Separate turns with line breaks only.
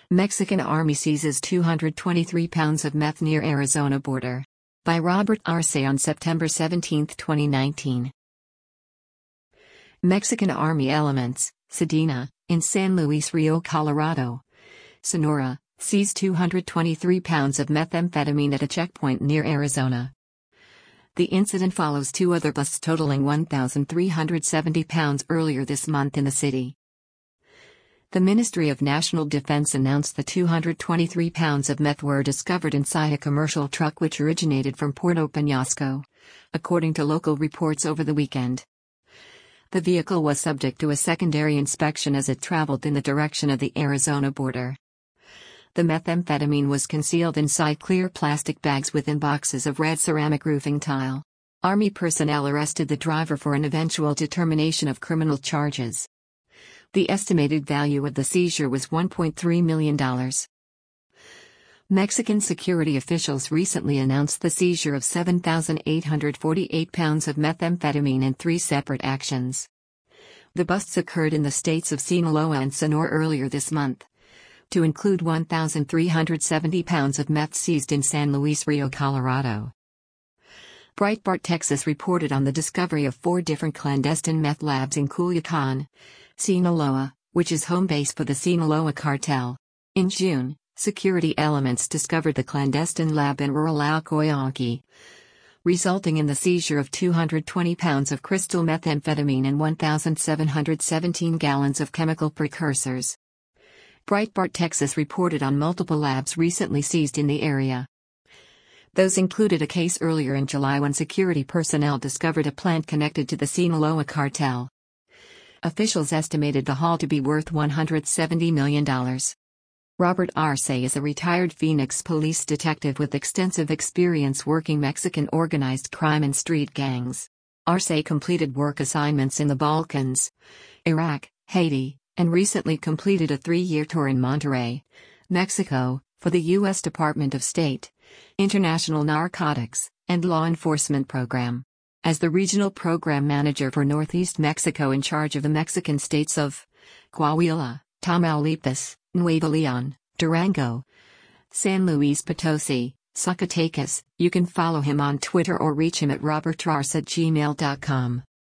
Mexican Army seizes 223 pounds of meth near Arizona border. By Robert Arce on September 17, 2019. Mexican Army elements, Sedena, in San Luis Rio, Colorado, Sonora, seized 223 pounds of methamphetamine at a checkpoint near Arizona. The incident follows two other busts totaling 1,370 pounds earlier this month in the city. The Ministry of National Defense announced the 223 pounds of meth were discovered inside a commercial truck which originated from Puerto Peñasco, according to local reports over the weekend. The vehicle was subject to a secondary inspection as it traveled in the direction of the Arizona border. The methamphetamine was concealed inside clear plastic bags within boxes of red ceramic roofing tile. Army personnel arrested the driver for an eventual determination of criminal charges. The estimated value of the seizure was $1.3 million. Mexican security officials recently announced the seizure of 7,848 pounds of methamphetamine in three separate actions. The busts occurred in the states of Sinaloa and Sonora earlier this month, to include 1,370 pounds of meth seized in San Luis Rio, Colorado. Breitbart Texas reported on the discovery of 4 different clandestine meth labs in Culiacan, Sinaloa, which is home base for the Sinaloa cartel. In June, security elements discovered the clandestine lab in rural Alcoyonki, resulting in the seizure of 220 pounds of crystal methamphetamine and 1,717 gallons of chemical precursors. Breitbart Texas reported on multiple labs recently seized in the area. Those included a case earlier in July when security personnel discovered a plant connected to the Sinaloa cartel. Officials estimated the haul to be worth $170 million. Robert Arce is a retired Phoenix police detective with extensive experience working Mexican organized crime and street gangs. Arce completed work assignments in the Balkans, Iraq, Haiti, and recently completed a 3-year tour in Monterrey, Mexico, for the U.S. Department of State, International Narcotics, and Law Enforcement Program. As the regional program manager for Northeast Mexico in charge of the Mexican states of Coahuila, Tamaulipas, Nuevo León, Durango, San Luis Potosi, Zacatecas, you can follow him on Twitter or reach him at robertarce@gmail.com.